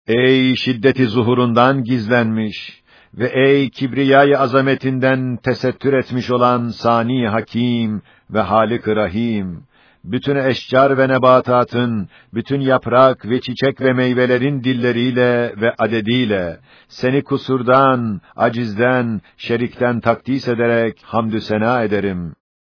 Ey şiddeti zuhurundan gizlenmiş ve ey kibriyayı azametinden tesettür etmiş olan Sani Hakim ve Halik-i Rahim, bütün eşcar ve nebatatın, bütün yaprak ve çiçek ve meyvelerin dilleriyle ve adediyle, seni kusurdan, acizden, şerikten takdis ederek hamdü sena ederim.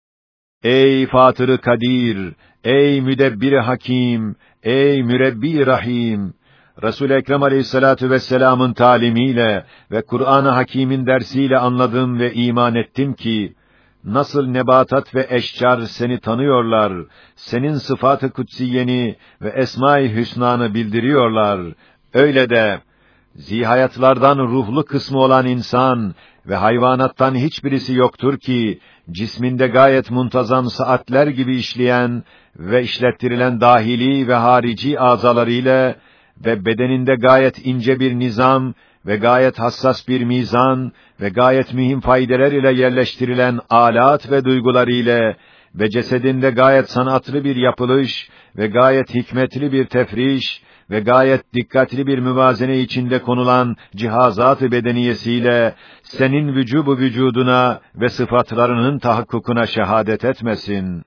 Ey Fatır-ı Kadir, ey Müdebbir-i Hakim, ey Mürebbi-i Rahim! Resul-i Ekrem Aleyhissalatu vesselam'ın talimiyle ve Kur'an-ı Hakîm'in dersiyle anladım ve iman ettim ki, nasıl nebatat ve eşcar seni tanıyorlar, senin sıfat-ı kutsiyeni ve esma-i hüsnanı bildiriyorlar, öyle de, zihayatlardan ruhlu kısmı olan insan ve hayvanattan hiçbirisi yoktur ki, cisminde gayet muntazam saatler gibi işleyen ve işlettirilen dahili ve harici azalarıyla ve bedeninde gayet ince bir nizam ve gayet hassas bir mizan ve gayet mühim faydeler ile yerleştirilen alat ve duyguları ile ve cesedinde gayet sanatlı bir yapılış ve gayet hikmetli bir tefriş ve gayet dikkatli bir müvazene içinde konulan cihazat-ı bedeniyesiyle senin vücubu vücuduna ve sıfatlarının tahakkukuna şehadet etmesin.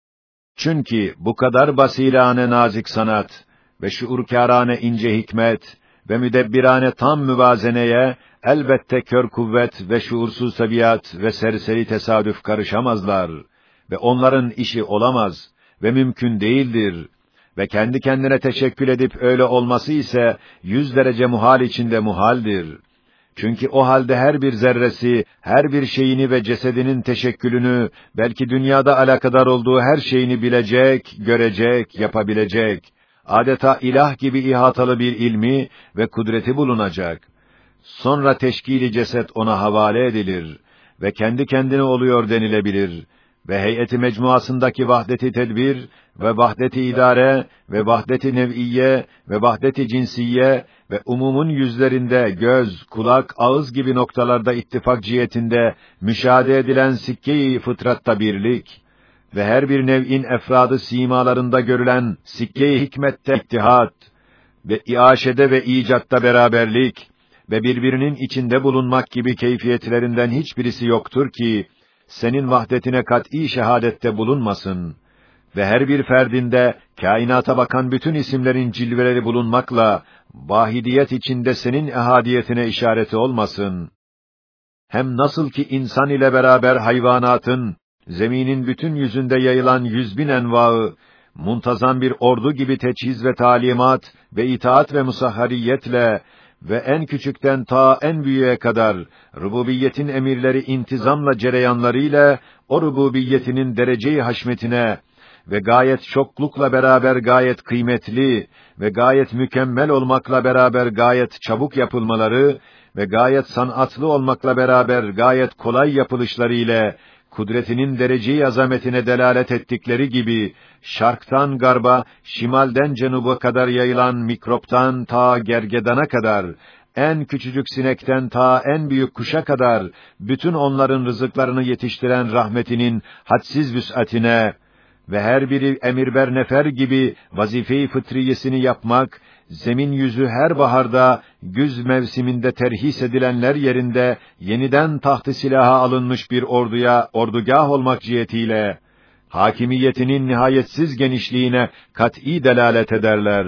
Çünkü bu kadar basirane nazik sanat ve şuurkârane ince hikmet ve müdebbirane tam müvazeneye elbette kör kuvvet ve şuursuz tabiat ve serseri tesadüf karışamazlar ve onların işi olamaz ve mümkün değildir ve kendi kendine teşekkül edip öyle olması ise 100 derece muhal içinde muhaldir. Çünkü o halde her bir zerresi, her bir şeyini ve cesedinin teşekkülünü, belki dünyada alakadar olduğu her şeyini bilecek, görecek, yapabilecek, adeta ilah gibi ihatalı bir ilmi ve kudreti bulunacak. Sonra teşkili ceset ona havale edilir ve kendi kendine oluyor denilebilir ve heyeti mecmuasındaki vahdeti tedbir ve vahdeti idare ve vahdeti nev'iye ve vahdeti cinsiye ve umumun yüzlerinde göz, kulak, ağız gibi noktalarda ittifak cihetinde müşahede edilen sikke-i fıtratta birlik ve her bir nev'in efradı simalarında görülen sikke-i hikmette ittihat ve iaşede ve icatta beraberlik ve birbirinin içinde bulunmak gibi keyfiyetlerinden hiçbirisi yoktur ki senin vahdetine kat'î şehadette bulunmasın ve her bir ferdinde kainata bakan bütün isimlerin cilveleri bulunmakla vahidiyet içinde senin ehadiyetine işareti olmasın. Hem nasıl ki insan ile beraber hayvanatın zeminin bütün yüzünde yayılan 100.000 envaı muntazam bir ordu gibi teçhiz ve talimat ve itaat ve musahhariyetle ve en küçükten ta en büyüğe kadar rububiyetin emirleri intizamla cereyanlarıyla o rububiyetinin derece-i haşmetine ve gayet çoklukla beraber gayet kıymetli ve gayet mükemmel olmakla beraber gayet çabuk yapılmaları ve gayet sanatlı olmakla beraber gayet kolay yapılışları ile kudretinin derece-i azametine delalet ettikleri gibi, şarktan garba, şimalden cenuba kadar yayılan mikroptan ta gergedana kadar, en küçücük sinekten ta en büyük kuşa kadar, bütün onların rızıklarını yetiştiren rahmetinin hadsiz vüs'atine ve her biri emirber nefer gibi vazife-i fıtriyesini yapmak, zemin yüzü her baharda, güz mevsiminde terhis edilenler yerinde, yeniden taht-ı silaha alınmış bir orduya, ordugâh olmak cihetiyle, hakimiyetinin nihayetsiz genişliğine kat'î delalet ederler.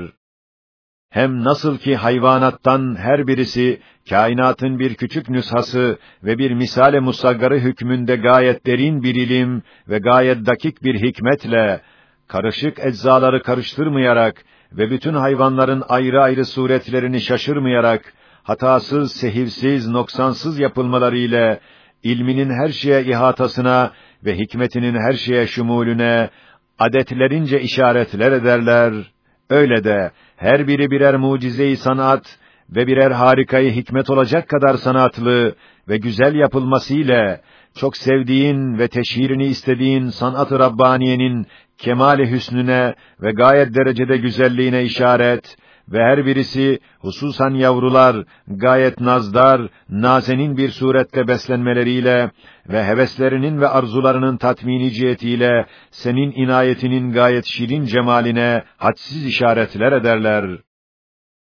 Hem nasıl ki hayvanattan her birisi, kainatın bir küçük nüshası ve bir misale musaggarı hükmünde gayet derin bir ilim ve gayet dakik bir hikmetle, karışık eczaları karıştırmayarak ve bütün hayvanların ayrı ayrı suretlerini şaşırmayarak, hatasız, sehivsiz, noksansız yapılmaları ile, ilminin her şeye ihatasına ve hikmetinin her şeye şumulüne, adetlerince işaretler ederler. Öyle de, her biri birer mucize-i sanat ve birer harikayı hikmet olacak kadar sanatlı ve güzel yapılması ile, çok sevdiğin ve teşhirini istediğin sanat-ı Rabbaniye'nin kemâl-i hüsnüne ve gayet derecede güzelliğine işaret ve her birisi, hususan yavrular, gayet nazdar, nazenin bir surette beslenmeleriyle ve heveslerinin ve arzularının tatmini cihetiyle, senin inayetinin gayet şirin cemaline hadsiz işaretler ederler.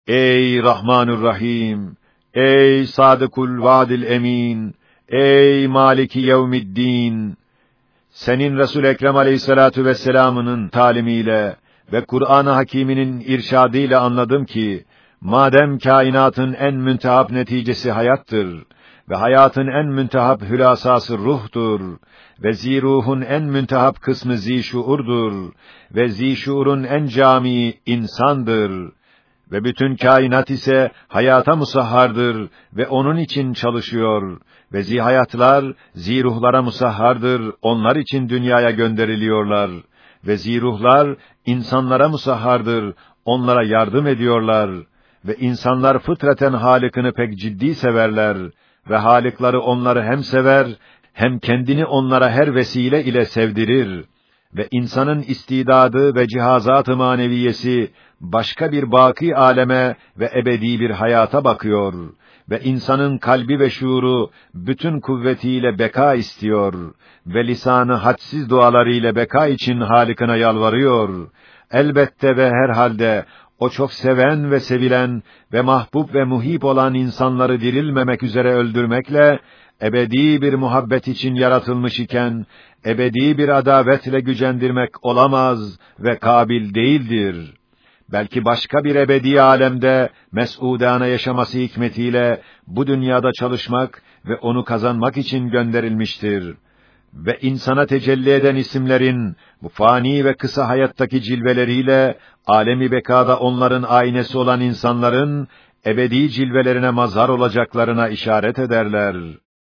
Ey Rahmanur-Rahim! Ey Sadıkul Vaadil Emin! Ey Maliki Yevmiddin! Senin Resul-i Ekrem Aleyhissalatu vesselam'ının talimiyle ve Kur'an-ı Hakîm'inin irşadıyla anladım ki, madem kainatın en müntehap neticesi hayattır ve hayatın en müntehap hülasası ruhtur ve ziruhun en müntehap kısmı zişuurdur ve zişuurun en camii insandır ve bütün kainat ise hayata musahhardır ve onun için çalışıyor ve zihayatlar ziruhlara musahhardır, onlar için dünyaya gönderiliyorlar ve ziruhlar insanlara musahhardır, onlara yardım ediyorlar ve insanlar fıtraten Halık'ını pek ciddi severler ve Halıkları onları hem sever hem kendini onlara her vesile ile sevdirir ve insanın istidadı ve cihazat-ı maneviyesi başka bir baki aleme ve ebedi bir hayata bakıyor ve insanın kalbi ve şuuru bütün kuvvetiyle beka istiyor ve lisanı hadsiz dualarıyla beka için Halık'ına yalvarıyor. Elbette ve herhalde o çok seven ve sevilen ve mahbub ve muhib olan insanları dirilmemek üzere öldürmekle ebedi bir muhabbet için yaratılmış iken ebedi bir adavetle gücendirmek olamaz ve kabil değildir. Belki başka bir ebedi alemde mes'udane yaşaması hikmetiyle bu dünyada çalışmak ve onu kazanmak için gönderilmiştir. Ve insana tecelli eden isimlerin bu fani ve kısa hayattaki cilveleriyle alemi bekada onların aynesi olan insanların ebedi cilvelerine mazhar olacaklarına işaret ederler.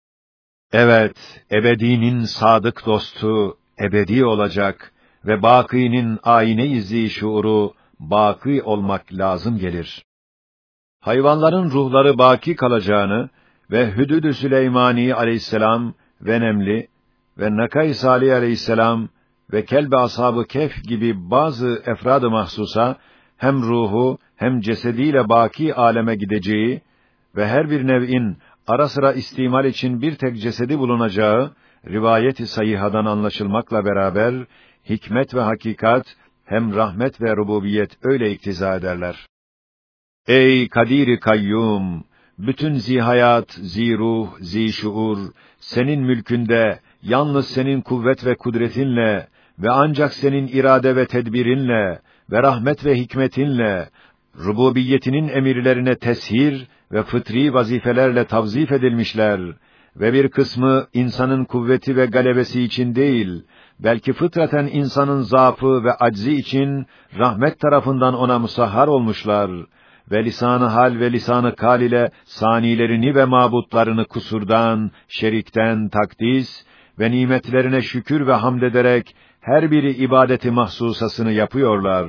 Evet, ebedinin sadık dostu ebedi olacak ve bakînin ayine-i zî-şuuru baki olmak lazım gelir. Hayvanların ruhları baki kalacağını ve Hüdüd-ü Süleymani aleyhisselam ve Nemli ve Nakay Salih aleyhisselam ve Kelb-i Ashab-ı Kehf gibi bazı efrad-ı mahsusa hem ruhu hem cesediyle baki aleme gideceği ve her bir nev'in ara sıra istimal için bir tek cesedi bulunacağı rivayet-i sayıhadan anlaşılmakla beraber hikmet ve hakikat hem rahmet ve rububiyet öyle iktiza ederler. Ey Kadir-i Kayyum! Bütün zihayat, ziruh, zişuur, senin mülkünde, yalnız senin kuvvet ve kudretinle ve ancak senin irade ve tedbirinle ve rahmet ve hikmetinle, rububiyetinin emirlerine teshir ve fıtri vazifelerle tavzif edilmişler ve bir kısmı insanın kuvveti ve galebesi için değil, belki fıtraten insanın zaafı ve aczi için rahmet tarafından ona musahhar olmuşlar ve lisan-ı hal ve lisan-ı kal ile sanilerini ve mabutlarını kusurdan, şerikten takdis ve nimetlerine şükür ve hamd ederek her biri ibadeti mahsusasını yapıyorlar.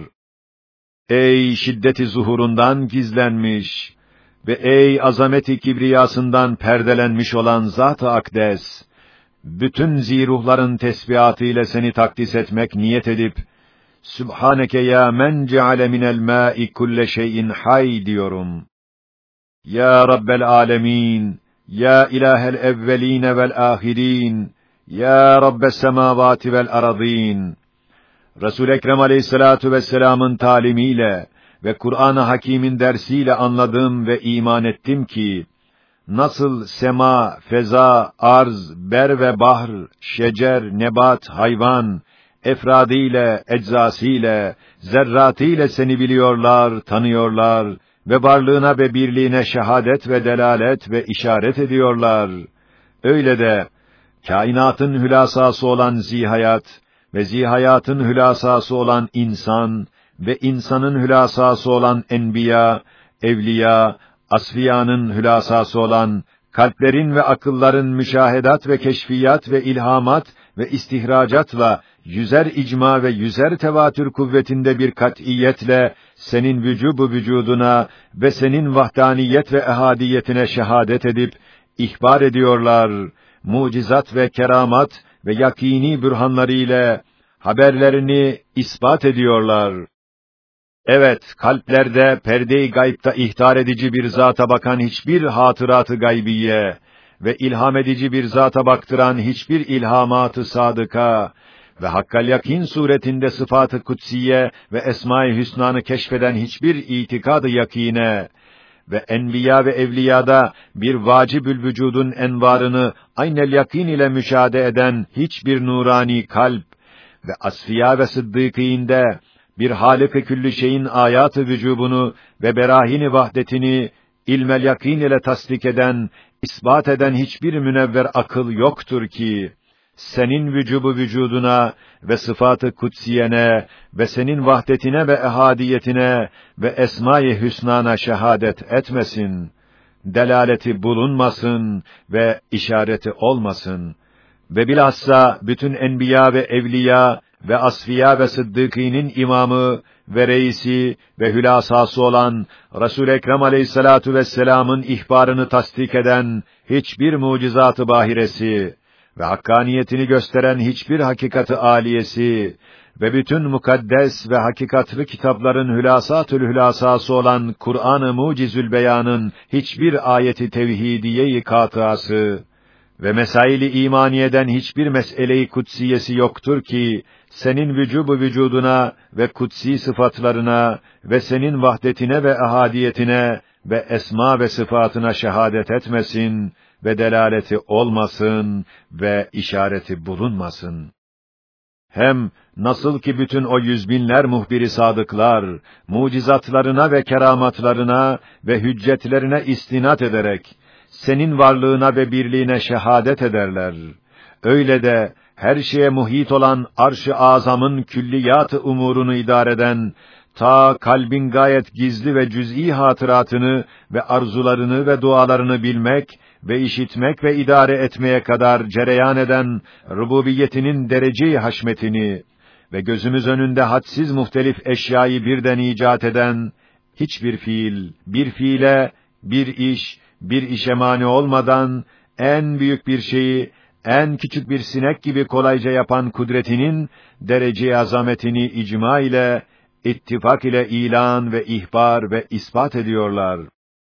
Ey şiddeti zuhurundan gizlenmiş ve ey azameti kibriyasından perdelenmiş olan Zat-ı Akdes, bütün ziruhların tesbihatı ile seni takdis etmek niyet edip, Sübhaneke ya men ceale minel mâ'i kulle şeyin hay diyorum. Ya Rabbel âlemin, ya ilâhel evvelîne vel âhirîn, ya Rabbes semâvâti vel aradîn. Resul-i Ekrem Aleyhissalatu vesselam'ın talimiyle ve Kur'an-ı Hakîm'in dersiyle anladım ve iman ettim ki, nasıl sema, feza, arz, ber ve bahr, şecer, nebat, hayvan, efradiyle, eczasıyla, zerratıyla seni biliyorlar, tanıyorlar ve varlığına ve birliğine şehadet ve delalet ve işaret ediyorlar. Öyle de, kainatın hülasası olan zihayat ve zihayatın hülasası olan insan ve insanın hülasası olan enbiya, evliya, asfiyanın hülasası olan kalplerin ve akılların müşahedat ve keşfiyat ve ilhamat ve istihracatla yüzer icma ve yüzer tevatür kuvvetinde bir kat'iyetle senin vücubu vücuduna ve senin vahdaniyet ve ehadiyetine şehadet edip ihbar ediyorlar. Mucizat ve keramat ve yakîni bürhanları ile haberlerini ispat ediyorlar. Evet, kalplerde perde-i gaybta ihtar edici bir zata bakan hiçbir hatıratı gaybiye ve ilham edici bir zata baktıran hiçbir ilhamatı sadıka ve hakkal yakin suretinde sıfat-ı kutsiye ve esma-i hüsnanı keşfeden hiçbir itikad-ı yakine ve enbiya ve evliyada bir vacibül vücudun envarını aynel yakin ile müşahede eden hiçbir nurani kalp ve asfiya ve sıddıkîinde bir Hâlik-i küllü şeyin âyat-ı vücubunu ve berâhin-i vahdetini ilmel yakin ile tasdik eden, isbat eden hiçbir münevver akıl yoktur ki, senin vücubu vücuduna ve sıfat-ı kutsiyene ve senin vahdetine ve ehadiyetine ve esma-i hüsnana şehadet etmesin, delaleti bulunmasın ve işareti olmasın. Ve bilhassa bütün enbiya ve evliya ve asfiya ve sıddıkînin imamı ve reisi ve hülasası olan Resul-i Ekrem Aleyhissalatu vesselam'ın ihbarını tasdik eden hiçbir mucizat-ı bahiresi ve hakkaniyetini gösteren hiçbir hakikat-ı âliyesi ve bütün mukaddes ve hakikatlı kitapların hülasatül hülasası olan Kur'an-ı Mucizül Beyan'ın hiçbir ayeti tevhidiye-i kâtıası ve mesail-i imaniyeden hiçbir mes'ele-i kutsiyesi yoktur ki, senin vücubu vücuduna ve kutsi sıfatlarına ve senin vahdetine ve ehadiyetine ve esma ve sıfatına şehadet etmesin ve delaleti olmasın ve işareti bulunmasın. Hem nasıl ki bütün o yüz binler muhbir-i sadıklar, mucizatlarına ve keramatlarına ve hüccetlerine istinad ederek, senin varlığına ve birliğine şehadet ederler. Öyle de, her şeye muhit olan arş-ı azamın külliyat-ı umurunu idare eden, ta kalbin gayet gizli ve cüz'i hatıratını ve arzularını ve dualarını bilmek ve işitmek ve idare etmeye kadar cereyan eden rububiyetinin derece-i haşmetini ve gözümüz önünde hadsiz muhtelif eşyayı birden icat eden, hiçbir fiil, bir fiile, bir işe mani olmadan, en büyük bir şeyi, en küçük bir sinek gibi kolayca yapan kudretinin derece-i azametini icma ile, ittifak ile ilan ve ihbar ve ispat ediyorlar.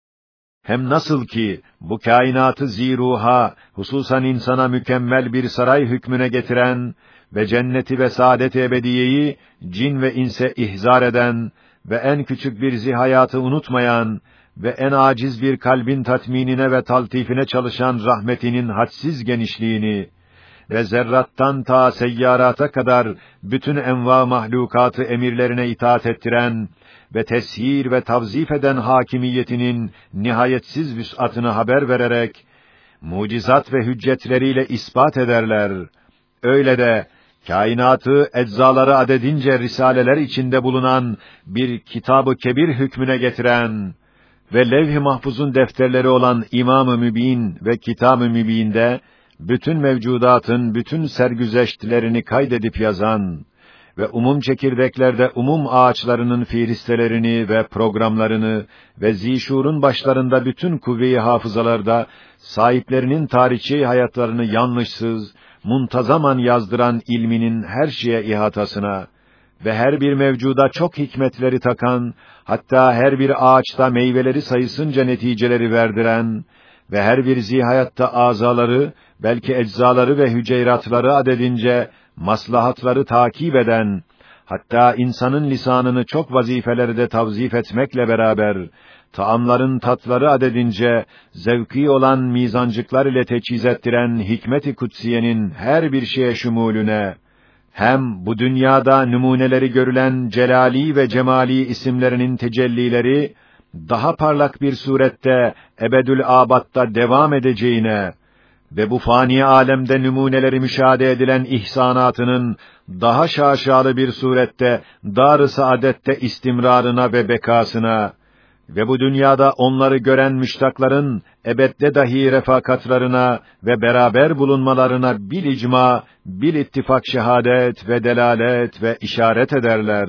Hem nasıl ki bu kainatı ziruha, hususan insana mükemmel bir saray hükmüne getiren ve cenneti ve saadet-i ebediyeyi cin ve inse ihzar eden ve en küçük bir zihayatı unutmayan ve en aciz bir kalbin tatminine ve taltifine çalışan rahmetinin hadsiz genişliğini ve zerrattan ta seyyarata kadar bütün enva mahlukatı emirlerine itaat ettiren ve teshir ve tavzif eden hakimiyetinin nihayetsiz vüs'atını haber vererek, mucizat ve hüccetleriyle ispat ederler. Öyle de, kainatı eczaları adedince risaleler içinde bulunan bir kitab-ı kebir hükmüne getiren ve levh-i mahfuzun defterleri olan İmam-ı Mübin ve Kitab-ı Mübin'de, bütün mevcudatın bütün sergüzeştlerini kaydedip yazan ve umum çekirdeklerde umum ağaçlarının fihristelerini ve programlarını ve zişurun başlarında bütün kuvve-i hafızalarda sahiplerinin tarihçi hayatlarını yanlışsız, muntazaman yazdıran ilminin her şeye ihatasına ve her bir mevcuda çok hikmetleri takan, hatta her bir ağaçta meyveleri sayısınca neticeleri verdiren ve her bir zihayatta azaları, belki eczaları ve hüceyratları adedince maslahatları takip eden, hatta insanın lisanını çok vazifelerde tavzif etmekle beraber, taamların tatları adedince zevki olan mizancıklar ile teçhiz ettiren hikmet-i kutsiyenin her bir şeye şumulüne, hem bu dünyada numuneleri görülen celali ve cemali isimlerinin tecellileri, daha parlak bir surette ebedül âbatta devam edeceğine ve bu fani alemde numuneleri müşahede edilen ihsanatının daha şaşalı bir surette dar-ı saadette istimrarına ve bekasına ve bu dünyada onları gören müştakların ebedde dahi refakatlarına ve beraber bulunmalarına bil icma, bil ittifak şehadet ve delalet ve işaret ederler.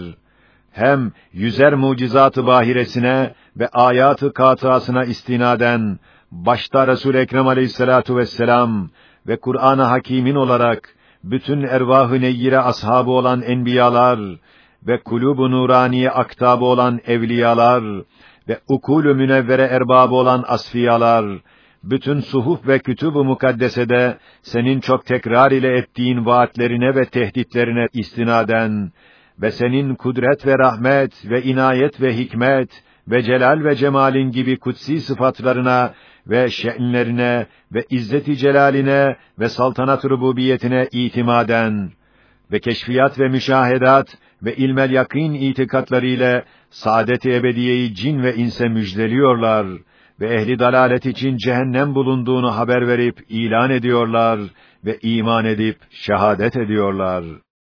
Hem yüzer mucizat-ı bahiresine ve ayat-ı kâtıasına istinaden, başta Resul-i Ekrem Aleyhissalatu vesselam ve Kur'an-ı Hakîm'in olarak bütün ervâh-ı neyyire ashabı olan enbiyalar ve kulûb-u nuraniye aktabı olan evliyalar ve ukûl-ü münevvere erbabı olan asfiyalar bütün suhuf ve kütüb-ü mukaddesede senin çok tekrar ile ettiğin vaatlerine ve tehditlerine istinaden ve senin kudret ve rahmet ve inayet ve hikmet ve celal ve cemalin gibi kutsi sıfatlarına ve şe'nlerine ve izzet-i celaline ve saltanat-ı rububiyetine itimaden ve keşfiyat ve müşahedat ve ilmel yakîn itikatlarıyla saadet-i ebediyeyi cin ve inse müjdeliyorlar ve ehli dalalet için cehennem bulunduğunu haber verip ilan ediyorlar ve iman edip şehadet ediyorlar.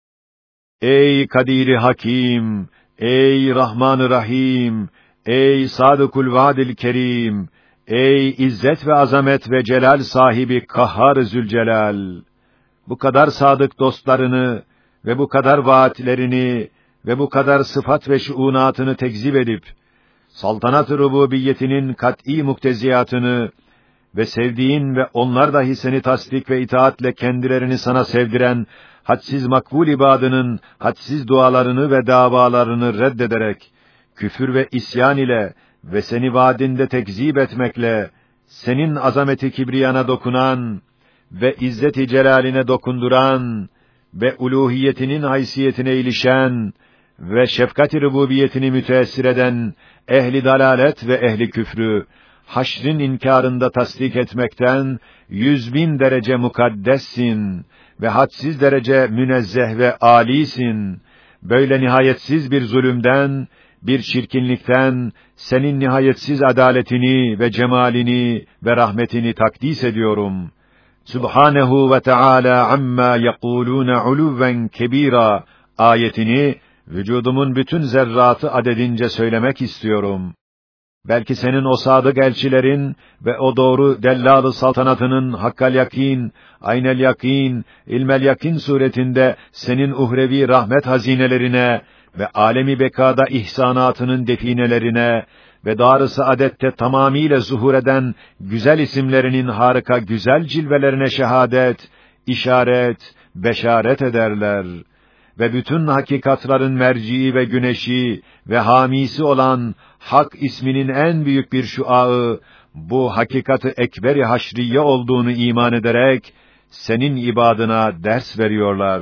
Ey Kadir-i Hakim, ey Rahman-ı Rahim, ey Sadıkul Vaadil Kerim, ey izzet ve azamet ve celal sahibi Kahhar-ı Zülcelal! Bu kadar sadık dostlarını ve bu kadar vaatlerini ve bu kadar sıfat ve şuunatını tekzip edip, saltanat-ı rububiyetinin kat'î mukteziyatını ve sevdiğin ve onlar dahi seni tasdik ve itaatle kendilerini sana sevdiren, hadsiz makbul ibadının, hadsiz dualarını ve davalarını reddederek, küfür ve isyan ile ve seni vaadinde tekzip etmekle, senin azameti kibriyana dokunan ve izzet-i celaline dokunduran ve uluhiyetinin haysiyetine ilişen ve şefkat-i rububiyetini müteessir eden ehli dalalet ve ehli küfrü, haşrin inkârında tasdik etmekten 100.000 derece mukaddessin ve hadsiz derece münezzeh ve âlisin. Böyle nihayetsiz bir zulümden, bir çirkinlikten, senin nihayetsiz adaletini ve cemalini ve rahmetini takdis ediyorum. Subhanehu ve Teala amma yekulûne uluvven kebîrâ ayetini vücudumun bütün zerratı adedince söylemek istiyorum. Belki senin o sadık elçilerin ve o doğru dellâl-ı saltanatının hakkal yakîn, aynel yakîn, ilmel yakîn suretinde senin uhrevi rahmet hazinelerine ve alemi bekâda ihsanatının definelerine ve dar-ı saadette tamamiyle zuhur eden güzel isimlerinin harika güzel cilvelerine şehadet, işaret, beşaret ederler. Ve bütün hakikatların merciği ve güneşi ve hamisi olan Hak isminin en büyük bir şuağı, bu hakikatı ekber-i haşriye olduğunu iman ederek, senin ibadına ders veriyorlar.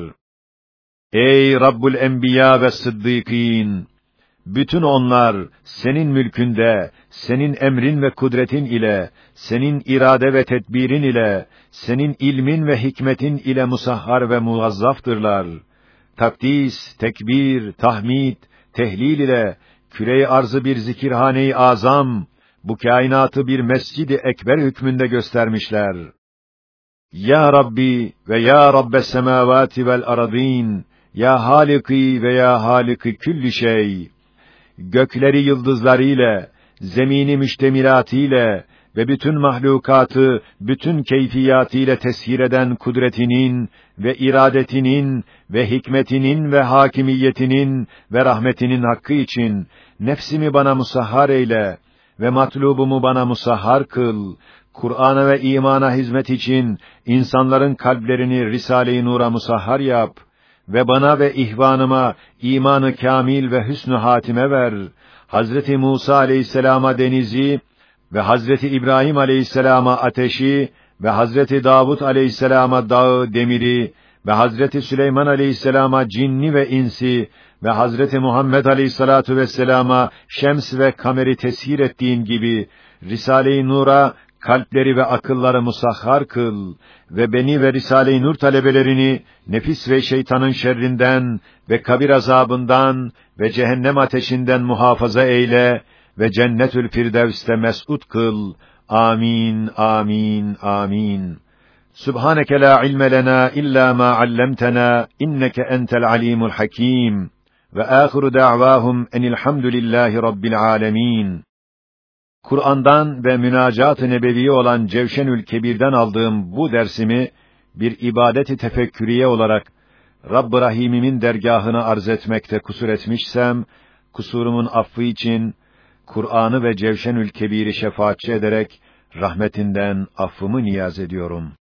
Ey Rabbul Enbiya ve Sıddıkîn! Bütün onlar, senin mülkünde, senin emrin ve kudretin ile, senin irade ve tedbirin ile, senin ilmin ve hikmetin ile musahhar ve muvazzaftırlar. Takdis, tekbir, tahmid, tehlil ile, küre-i arzı bir zikirhane-i azam, bu kainatı bir mescid-i ekber hükmünde göstermişler. Ya Rabbi ve ya Rabbes semâvâti vel aradîn, ya Hâliki ve ya Hâliki külli şey, gökleri yıldızlarıyla, zemini müştemilatıyla ve bütün mahlukatı, bütün keyfiyatıyla teshir eden kudretinin ve iradetinin ve hikmetinin ve hakimiyetinin ve rahmetinin hakkı için, nefsimi bana musahhar eyle ve matlubumu bana musahhar kıl, Kur'an'a ve imana hizmet için, insanların kalplerini Risale-i Nur'a musahhar yap ve bana ve ihvanıma imanı kâmil ve hüsnü hatime ver. Hazreti Musa aleyhisselama denizi ve Hazreti İbrahim aleyhisselama ateşi ve Hazreti Davud aleyhisselama dağı, demiri ve Hazreti Süleyman aleyhisselama cinni ve insi ve Hazreti Muhammed aleyhissalatu vesselama şems ve kameri teshir ettiğin gibi Risale-i Nur'a kalpleri ve akılları musahhar kıl ve beni ve Risale-i Nur talebelerini nefis ve şeytanın şerrinden ve kabir azabından ve cehennem ateşinden muhafaza eyle ve Cennetül Firdevs'te mes'ud kıl. Amin, amin, amin. Subhaneke la ilme lena illa ma allamtena inneke entel alimul hakim. Ve âhiru da'vâhum enilhamdülillahi rabbil âlemîn. Kur'an'dan ve münacat-ı nebevi olan Cevşenül Kebir'den aldığım bu dersimi bir ibadet-i tefekküriye olarak Rabb-ı Rahîm'imin dergâhına arz etmekte kusur etmişsem, kusurumun affı için Kur'an'ı ve Cevşenül Kebir'i şefaatçi ederek rahmetinden affımı niyaz ediyorum.